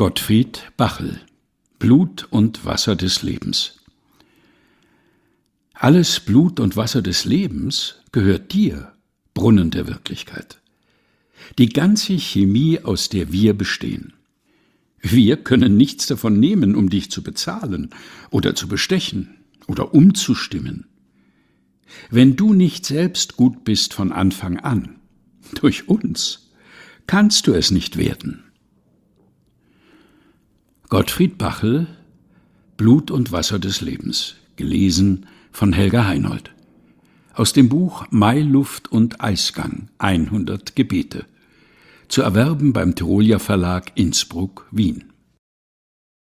Gottfried Bachl: Blut und Wasser des Lebens. Alles Blut und Wasser des Lebens gehört dir, Brunnen der Wirklichkeit. Die ganze Chemie, aus der wir bestehen. Wir können nichts davon nehmen, um dich zu bezahlen oder zu bestechen oder umzustimmen. Wenn du nicht selbst gut bist von Anfang an, durch uns, kannst du es nicht werden. Gottfried Bachl: Blut und Wasser des Lebens, gelesen von Helga Heinold. Aus dem Buch Mai, Luft und Eisgang, 100 Gebete. Zu erwerben beim Tyrolia Verlag, Innsbruck, Wien.